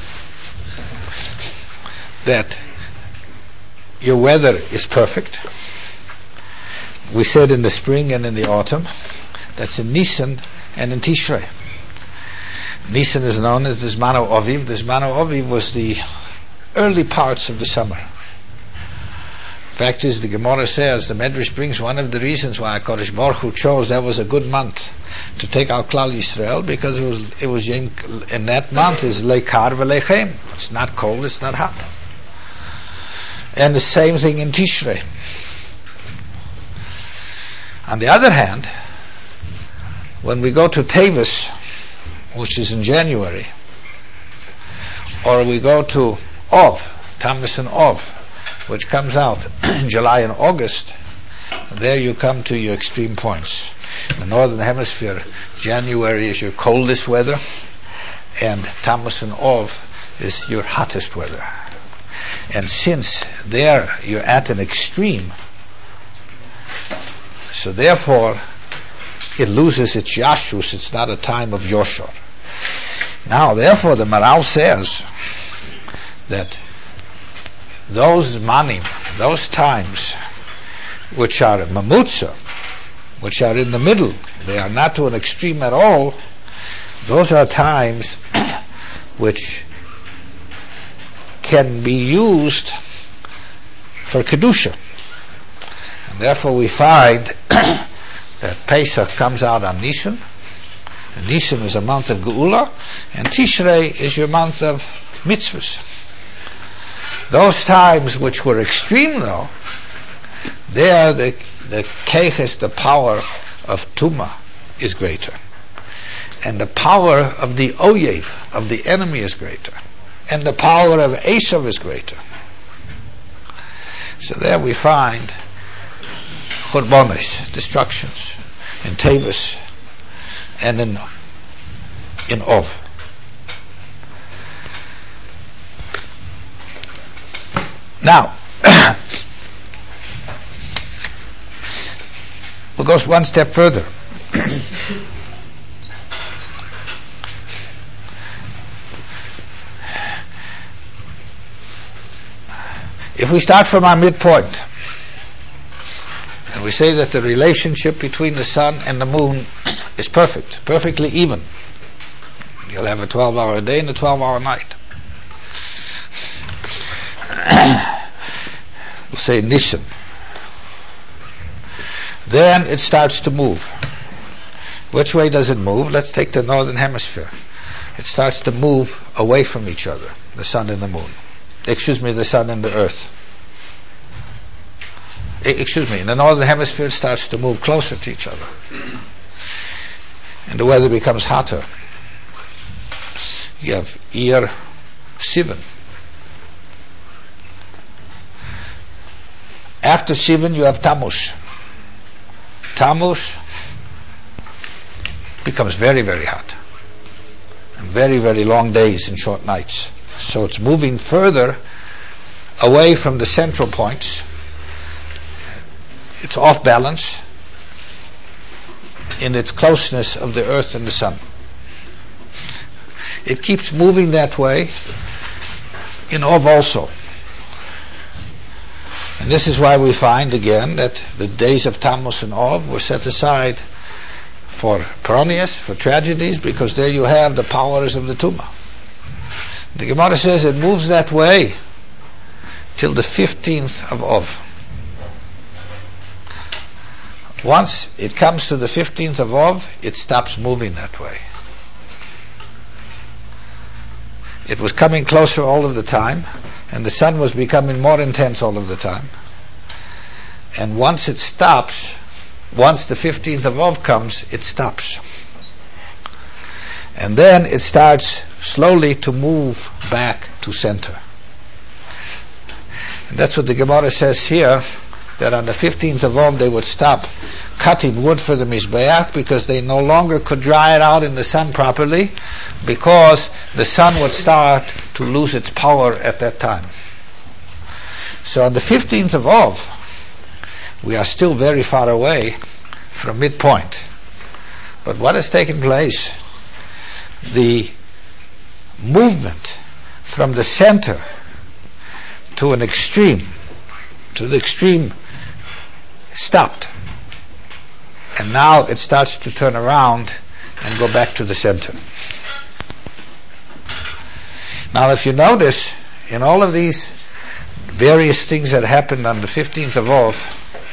that your weather is perfect? We said in the spring and in the autumn. That's in Nisan and in Tishrei. Nisan is known as the Zman HaOviv. The Zman HaOviv was the early parts of the summer. Fact is, the Gemara says, the Medrash brings one of the reasons why HaKadosh Baruch Hu chose that was a good month to take out Klal Yisrael, because it was it was in that month is Leikar v'Leichem. It's not cold, it's not hot. And the same thing in Tishrei. On the other hand, when we go to Tevis, which is in January, or we go to Ov, Tammuz and Ov, which comes out in July and August, there you come to your extreme points. In the northern hemisphere, January is your coldest weather, and Tammuz and Ov is your hottest weather. And since there you're at an extreme, so therefore it loses its yashus. It's not a time of yoshor. Now, therefore, the Maral says that those manim, those times which are mamutza, which are in the middle, they are not to an extreme at all, those are times which can be used for Kedusha. And therefore we find that Pesach comes out on Nisan, and Nisan is a month of Geula, and Tishrei is your month of mitzvahs. Those times which were extreme, though, there the the keches, the power of Tuma, is greater, and the power of the Oyev, of the enemy, is greater, and the power of Esav is greater. So there we find churbanos, destructions, in Tevis and in in Ov. Now, we'll go one step further. If we start from our midpoint, and we say that the relationship between the sun and the moon is perfect, perfectly even, you'll have a twelve-hour day and a twelve-hour night. We'll say Nisan. Then it starts to move. Which way does it move? Let's take the northern hemisphere. It starts to move away from each other, the sun and the moon. Excuse me, the sun and the earth. Excuse me, in the northern hemisphere it starts to move closer to each other. And the weather becomes hotter. You have Iyar Sivan. After Sivan you have Tammuz. Tammuz becomes very, very hot. very, very long days and short nights. So it's moving further away from the central points. It's off balance in its closeness of the earth and the sun. It keeps moving that way in Ov also. And this is why we find again that the days of Tammuz and Ov were set aside for Peronius, for tragedies, because there you have the powers of the Tumah. The Gemara says it moves that way till the fifteenth of Ov. Once it comes to the fifteenth of Ov, it stops moving that way. It was coming closer all of the time, and the sun was becoming more intense all of the time. And once it stops, once the fifteenth of Ov comes, it stops. And then it starts slowly to move back to center. And that's what the Gemara says here, that on the fifteenth of Ov they would stop cutting wood for the Mizbeach because they no longer could dry it out in the sun properly, because the sun would start to lose its power at that time. So on the fifteenth of Ov, we are still very far away from midpoint. But what has taken place? The movement from the center to an extreme, to the extreme, stopped. And now it starts to turn around and go back to the center. Now if you notice, in all of these various things that happened on the fifteenth of Ov,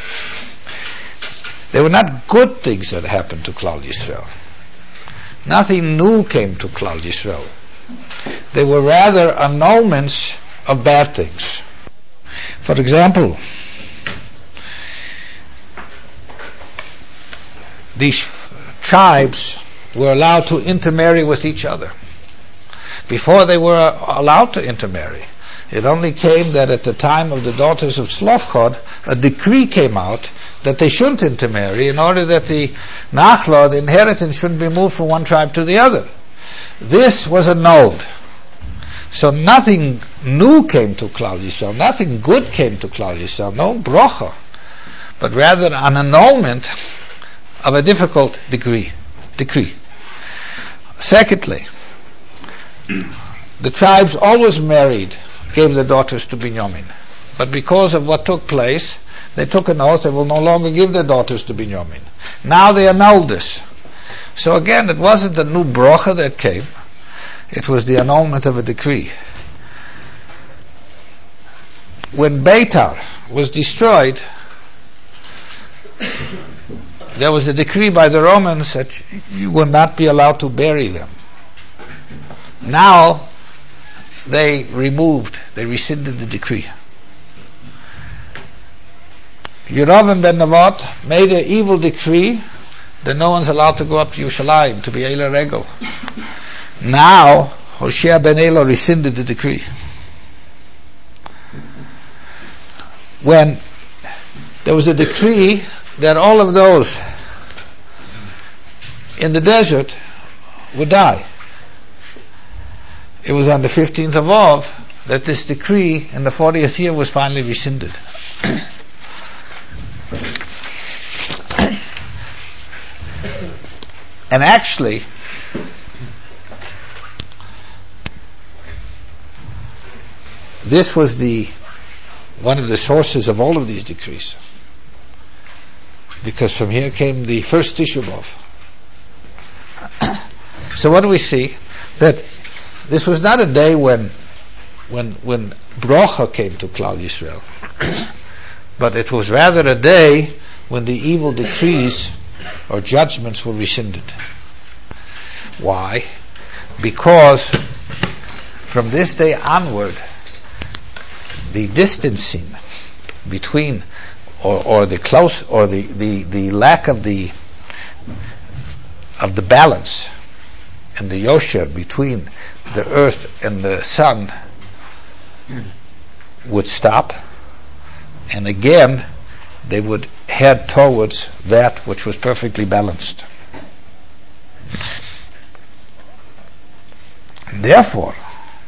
they were not good things that happened to Klal Yisrael. Nothing new came to Klal Yisrael. They were rather annulments of bad things. For example, these tribes were allowed to intermarry with each other. Before they were allowed to intermarry, it only came that at the time of the daughters of Slavchod, a decree came out that they shouldn't intermarry in order that the nachla, the inheritance, shouldn't be moved from one tribe to the other. This was annulled. So nothing new came to Klal Yisrael, nothing good came to Klal Yisrael, no brocha, but rather an annulment of a difficult decree. decree. Secondly, the tribes always married, gave their daughters to Binyamin. But because of what took place, they took an oath they will no longer give their daughters to Binyamin. Now they annulled this. So again, it wasn't a new brocha that came, it was the annulment of a decree. When Beitar was destroyed, there was a decree by the Romans that you would not be allowed to bury them. Now they removed, they rescinded the decree. Yerovam ben Nevat made an evil decree that no one's allowed to go up to Yerushalayim to be Eila Regel. Now Hoshea ben Elah rescinded the decree. When there was a decree that all of those in the desert would die, it was on the fifteenth of Ov that this decree in the fortieth year was finally rescinded. And actually, this was the one of the sources of all of these decrees, because from here came the first Tisha B'Av. So what do we see? That this was not a day when when when brocha came to Klal Yisrael, but it was rather a day when the evil decrees or judgments were rescinded. Why? Because from this day onward, the distancing between or, or the close or the, the, the lack of the of the balance and the yosher between the earth and the sun would stop, and again they would head towards that which was perfectly balanced. Therefore,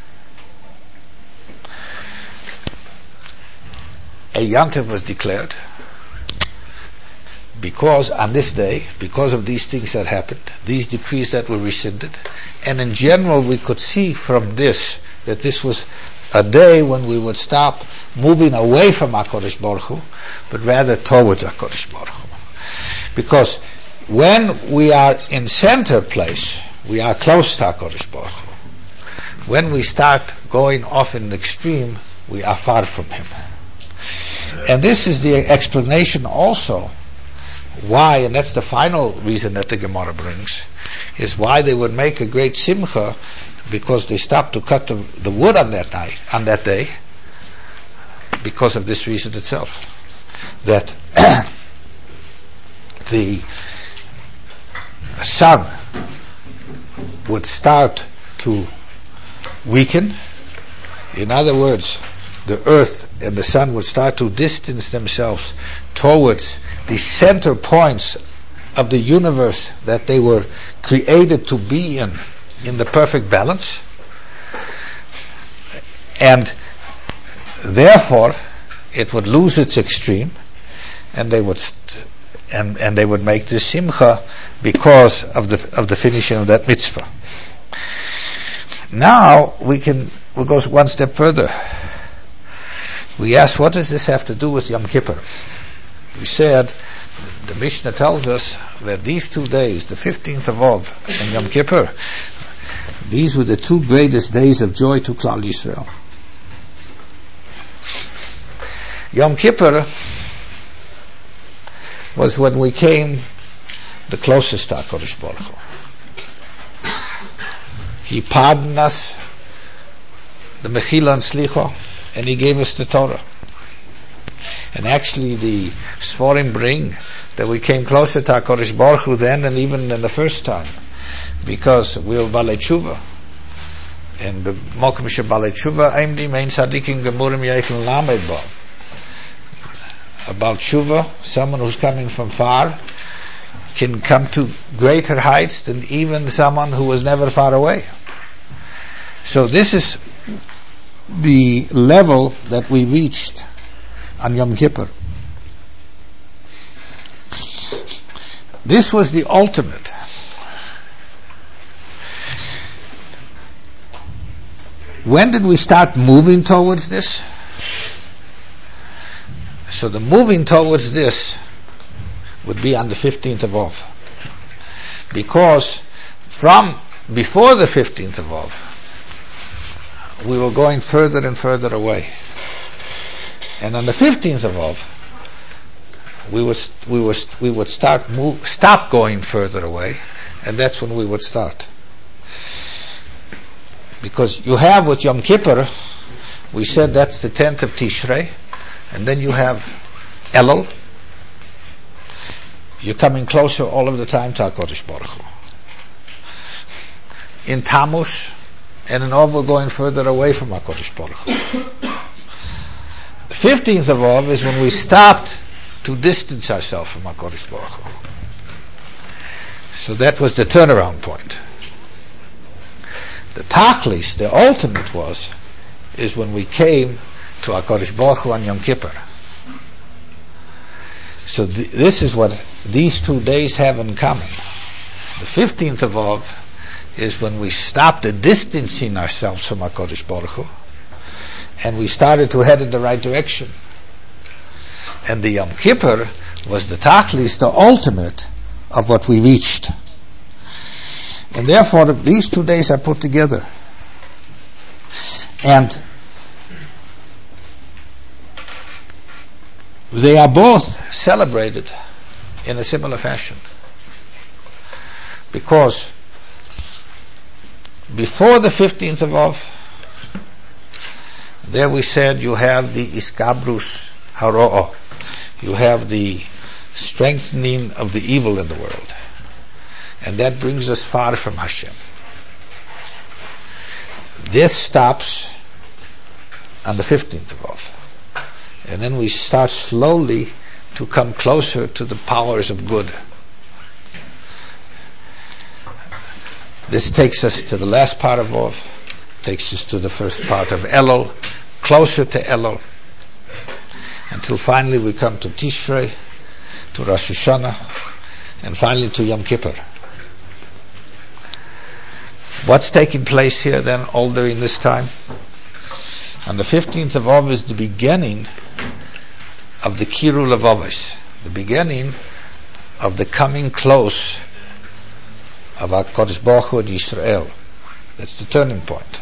a Yantiv was declared because on this day, because of these things that happened, these decrees that were rescinded, and in general we could see from this that this was a day when we would stop moving away from HaKadosh Baruch Hu, but rather towards HaKadosh Baruch Hu. Because when we are in center place, we are close to HaKadosh Baruch Hu. When we start going off in the extreme, we are far from Him. And this is the explanation also why, and that's the final reason that the Gemara brings, is why they would make a great simcha, because they stopped to cut the, the wood on that night, on that day, because of this reason itself. That the sun would start to weaken. In other words, the earth and the sun would start to distance themselves towards the center points of the universe that they were created to be in, in the perfect balance. And therefore, it would lose its extreme, and they would st- and and they would make the simcha because of the of the finishing of that mitzvah. Now we can we'll go one step further. We ask, what does this have to do with Yom Kippur? We said, the Mishnah tells us that these two days, the fifteenth of Av and Yom Kippur, these were the two greatest days of joy to Klal Yisrael. Yom Kippur was when we came the closest to HaKadosh Baruch Hu. He pardoned us, the Mechila and Slicha, and He gave us the Torah. And actually the Sforim bring that we came closer to HaKadosh Baruch Hu then and even than the first time, because we were Balei Tshuva. And the Mokum She Balei Tshuva Aimdi Mein Tzadikim Gemurim Yeichel Lamed Bo. About Tshuva, someone who's coming from far can come to greater heights than even someone who was never far away. So this is the level that we reached on Yom Kippur. This was the ultimate. When did we start moving towards this? So the moving towards this would be on the fifteenth of Av. Because from before the fifteenth of Av, we were going further and further away. And on the fifteenth of Av, we would we would we would start move, stop going further away, and that's when we would start. Because you have with Yom Kippur, we said that's the tenth of Tishrei, and then you have Elul. You're coming closer all of the time to HaKadosh Baruch Hu. In Tammuz and in Av, we're going further away from HaKadosh Baruch Hu. The fifteenth of Av is when we stopped to distance ourselves from HaKadosh Baruch Hu. So that was the turnaround point. The Tachlis, the ultimate was, is when we came to HaKadosh Baruch Hu on Yom Kippur. So th- this is what these two days have in common. The fifteenth of Av is when we stopped distancing ourselves from HaKadosh Baruch Hu, and we started to head in the right direction. And the Yom Kippur was the Tachlis, the ultimate of what we reached. And therefore, these two days are put together. And they are both celebrated in a similar fashion. Because before the fifteenth of Av, there we said you have the Iskabrus Haro'ah. You have the strengthening of the evil in the world. And that brings us far from Hashem. This stops on the fifteenth of Av. And then we start slowly to come closer to the powers of good. This takes us to the last part of Av, takes us to the first part of Elul, closer to Elul, until finally we come to Tishrei, to Rosh Hashanah, and finally to Yom Kippur. What's taking place here then all during this time? On the fifteenth of Av is the beginning of the Kiru Levavos, the beginning of the coming close of HaKadosh Baruch Hu and Yisrael. That's the turning point.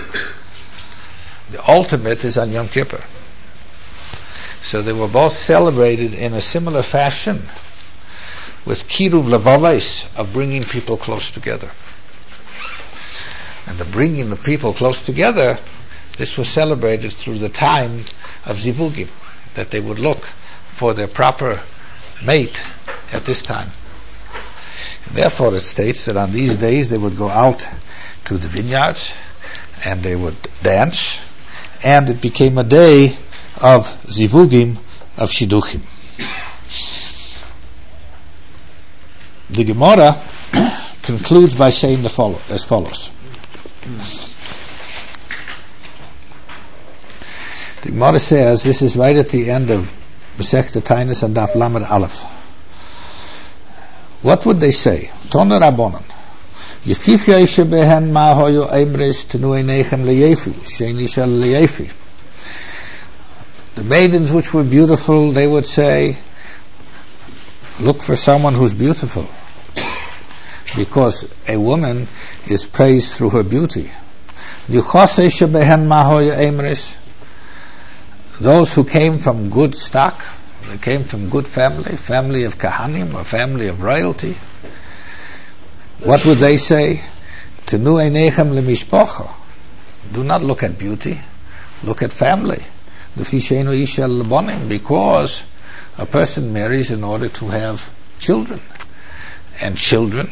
The ultimate is on Yom Kippur. So they were both celebrated in a similar fashion, with Kiruv Levavos, of bringing people close together. And the bringing of people close together, this was celebrated through the time of Zivugim, that they would look for their proper mate at this time. And therefore it states that on these days they would go out to the vineyards and they would dance, and it became a day of Zivugim, of Shidduchim. The Gemara concludes by saying the follow, as follows. The Gemara says, this is right at the end of Masechta Tainus and Daf Lamed Aleph. What would they say? Toner Rabbonon. Yefifya ishe behen ma hoyo emres tenu einechem leyefi, sheni shel leyefi. The maidens which were beautiful, they would say, look for someone who's beautiful, because a woman is praised through her beauty. Those who came from good stock, they came from good family, family of Kahanim, or family of royalty, what would they say? Tenu einechem lemishpocha. Do not look at beauty, look at family. Because a person marries in order to have children, and children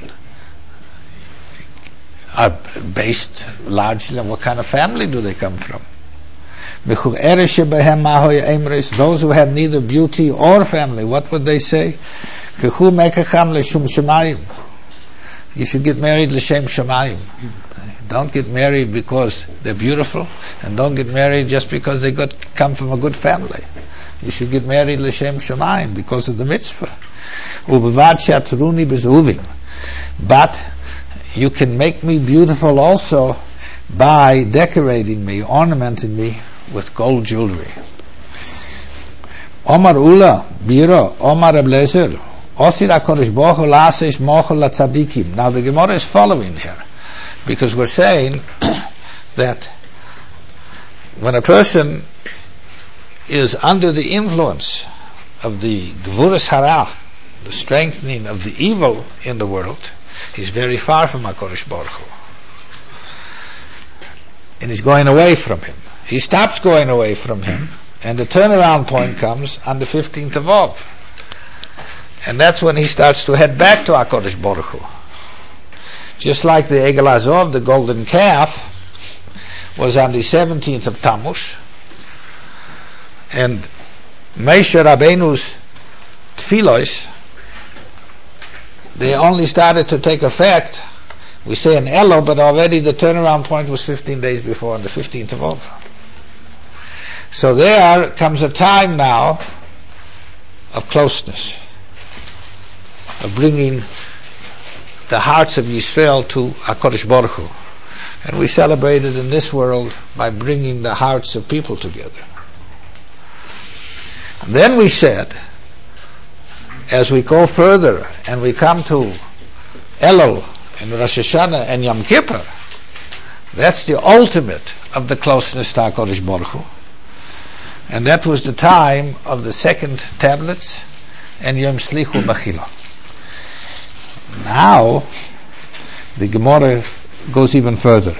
are based largely on what kind of family do they come from. Those who had neither beauty or family, what would they say? You should get married l'shem shamayim. Don't get married because they're beautiful, and don't get married just because they got come from a good family. You should get married l'shem shamayim, because of the mitzvah. But you can make me beautiful also by decorating me, ornamenting me with gold jewelry. Omar Ula, Bira, Omar Ablezer, Osir HaKadosh Baruch Hu la'aseish mochel latzadikim. Now the Gemara is following here, because we're saying that when a person is under the influence of the Gvuras Hara, the strengthening of the evil in the world, he's very far from HaKadosh Baruch Hu, and he's going away from him. He stops going away from him, and the turnaround point comes on the fifteenth of Av, and that's when he starts to head back to HaKadosh Baruch Hu. Just like the Egel Azov, the golden calf, was on the seventeenth of Tammuz, and Moshe Rabbeinu's tefillos, they only started to take effect, we say in Elul, but already the turnaround point was fifteen days before, on the fifteenth of Av. So there comes a time now of closeness, of bringing the hearts of Yisrael to HaKadosh Baruch Hu. And we celebrate it in this world by bringing the hearts of people together. And then we said, as we go further and we come to Elul and Rosh Hashanah and Yom Kippur, that's the ultimate of the closeness to HaKadosh Baruch Hu. And that was the time of the second tablets and Yom Slichu B'Chila. Now, the Gemara goes even further.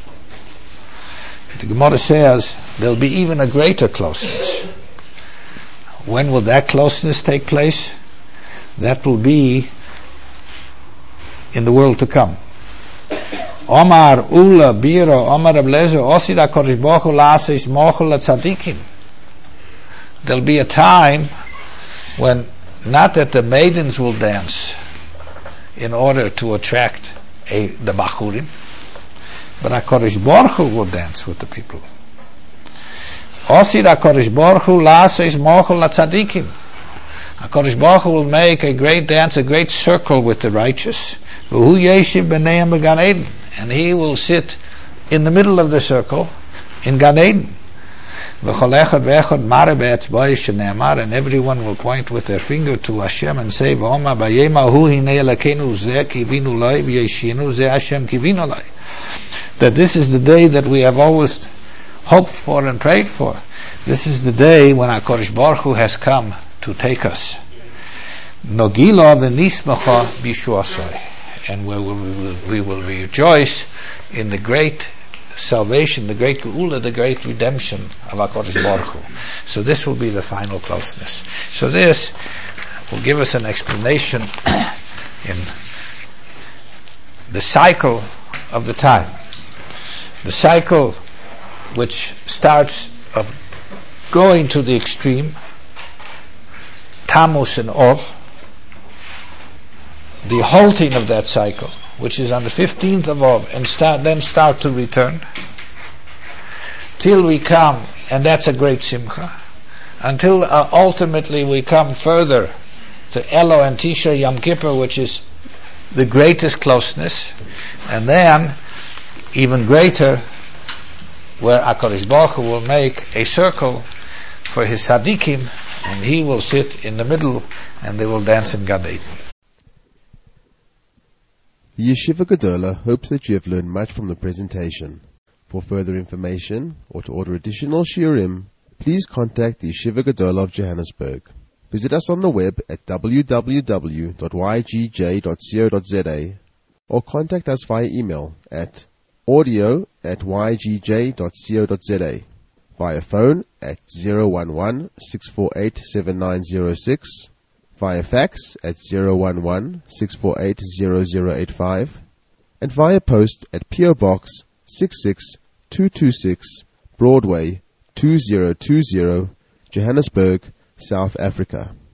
The Gemara says there'll be even a greater closeness. When will that closeness take place? That will be in the world to come. Omar Ula Bira Omar Ablezer Osira Kodesh Baruch Hu la'aseish mochel latzadikim. There'll be a time when not that the maidens will dance in order to attract a, the Bachurim, but HaKadosh Baruch Hu will dance with the people. Osid HaKadosh Baruch Hu la'asos mochel latzadikim. HaKadosh Baruch Hu will make a great dance, a great circle with the righteous. V'hu yeshiv b'neihem b'Gan Eden. And he will sit in the middle of the circle in Gan Eden. V'chol echad v'echad mare be'etzboi shene'amar. And everyone will point with their finger to Hashem and say, V'oma b'yema hu hinei elakenu zeh kivinu lai v'yeshinu zeh Hashem kivinu lai. That this is the day that we have always hoped for and prayed for. This is the day when HaKadosh Baruch Hu has come to take us. Nogila v'nismacha b'shuasai. And we will, we, will, we will rejoice in the great salvation, the great geula, the great redemption of HaKadosh Baruch Hu. So this will be the final closeness. So this will give us an explanation in the cycle of the time. The cycle which starts of going to the extreme, Tammuz and Av, the halting of that cycle, which is on the fifteenth of Av, and start, then start to return, till we come, and that's a great simcha, until uh, ultimately we come further to Elul and Tisha Yom Kippur, which is the greatest closeness, and then even greater, where HaKadosh Baruch Hu will make a circle for his tzaddikim, and he will sit in the middle, and they will dance in Gan Eden. The Yeshiva Gedola hopes that you have learned much from the presentation. For further information, or to order additional shiurim, please contact the Yeshiva Gedola of Johannesburg. Visit us on the web at w w w dot y g j dot co dot z a or contact us via email at audio at y g j dot co dot z a, via phone at zero one one, six four eight, seven nine zero six, via fax at zero one one, six four eight, zero zero eight five, and via post at P O Box six six two two six, Broadway two zero two zero, Johannesburg, South Africa.